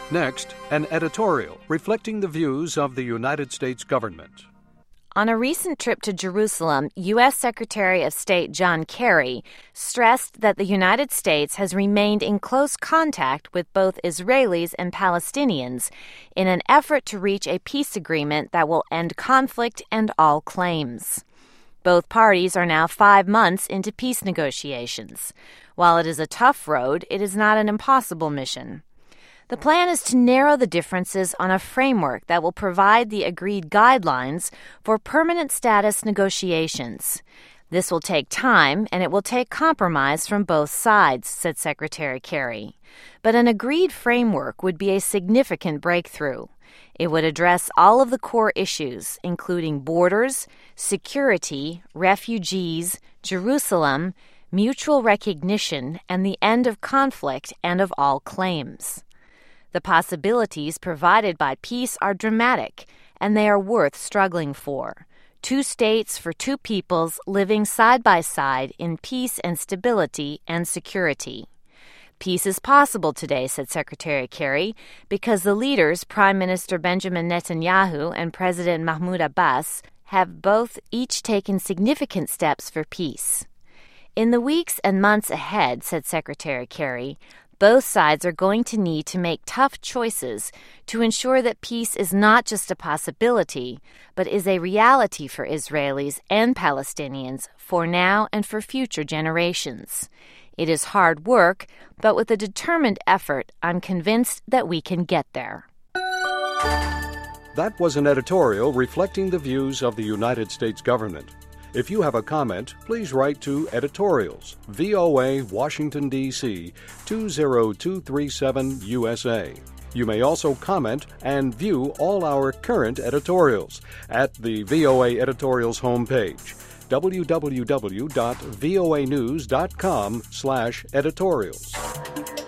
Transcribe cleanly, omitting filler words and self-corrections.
Next, an editorial reflecting the views of the United States government. On a recent trip to Jerusalem, U.S. Secretary of State John Kerry stressed that the United States has remained in close contact with both Israelis and Palestinians in an effort to reach a peace agreement that will end conflict and all claims. Both parties are now 5 months into peace negotiations. While it is a tough road, it is not an impossible mission. The plan is to narrow the differences on a framework that will provide the agreed guidelines for permanent status negotiations. This will take time, and it will take compromise from both sides, said Secretary Kerry. But an agreed framework would be a significant breakthrough. It would address all of the core issues, including borders, security, refugees, Jerusalem, mutual recognition, and the end of conflict and of all claims. The possibilities provided by peace are dramatic, and they are worth struggling for. 2 states for 2 peoples living side by side in peace and stability and security. Peace is possible today, said Secretary Kerry, because the leaders, Prime Minister Benjamin Netanyahu and President Mahmoud Abbas, have both each taken significant steps for peace. In the weeks and months ahead, said Secretary Kerry, both sides are going to need to make tough choices to ensure that peace is not just a possibility, but is a reality for Israelis and Palestinians for now and for future generations. It is hard work, but with a determined effort, I'm convinced that we can get there. That was an editorial reflecting the views of the United States government. If you have a comment, please write to Editorials, VOA, Washington, D.C., 20237 USA. You may also comment and view all our current editorials at the VOA Editorials homepage, www.voanews.com/editorials.